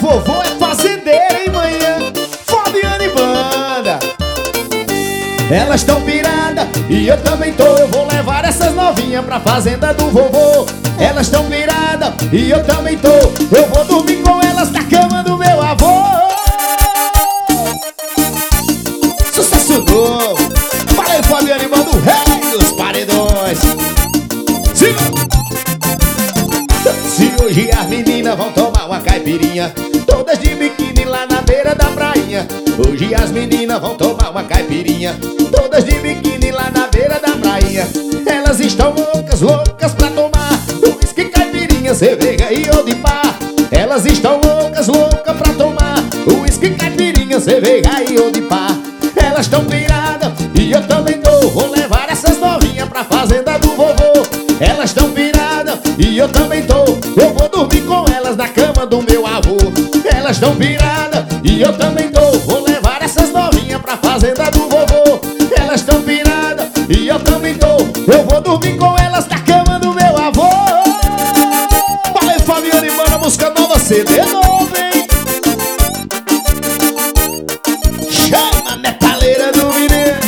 vovô é fazendeiro, hein, manhã? Fabiano e banda. Elas tão pirada e eu também tô. Eu vou levar essas novinhas pra fazenda do vovô. Elas tão pirada e eu também tô. Eu vou dormir com elas na cama do meu avô. Sucesso novo. Fala aí, Fabiano e banda, o rei dos paredões. Se hoje as meninas vão tomar uma caipirinha, todas de biquíni lá na beira da prainha. Hoje as meninas vão tomar uma caipirinha, todas de biquíni lá na beira da prainha. Elas estão loucas, loucas pra tomar uísque, caipirinha, cerveja e odipá. Elas estão loucas, loucas pra tomar uísque, caipirinha, cerveja e odipá. Elas estão piradas e eu também tô. Vou levar essas novinhas pra fazenda do vovô. Elas estão piradas e eu também tô. Eu vou dormir com elas na cama do meu avô. Elas estão piradas e eu também tô. Vou levar essas novinhas pra fazenda do vovô. Elas estão piradas e eu também tô. Eu vou dormir com elas na cama do meu avô. Valeu, Fabiano e Banda, música nova, CD novo, hein? Chama a metaleira do mineiro.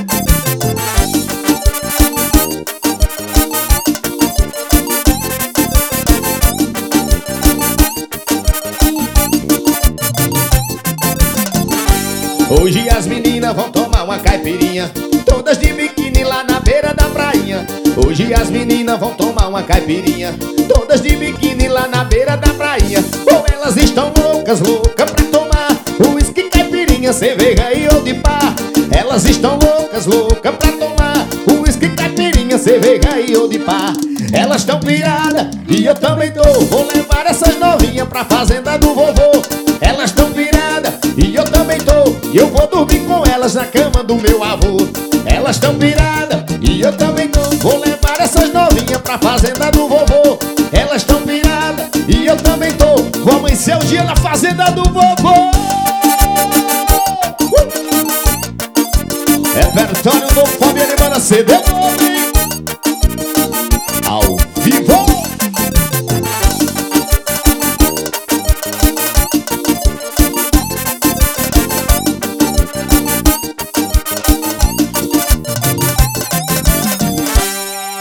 Hoje as meninas vão tomar uma caipirinha, todas de biquíni lá na beira da prainha. Hoje as meninas vão tomar uma caipirinha, todas de biquíni lá na beira da prainha. Ou elas estão loucas, loucas pra tomar uísque, caipirinha, cerveja e odipá. Elas estão loucas, loucas pra tomar uísque, caipirinha, cerveja e odipá. Elas estão piradas e eu também tô. Vou levar essas novinhas pra fazenda do vovô. Elas estão piradas e eu também tô. E eu vou dormir com elas na cama do meu avô. Elas estão piradas e eu também tô. Vou levar essas novinhas pra fazenda do vovô. Elas estão piradas e eu também tô. Vou amanhecer o dia na fazenda do vovô. Repertório do Fabiano e Banda, CD novo.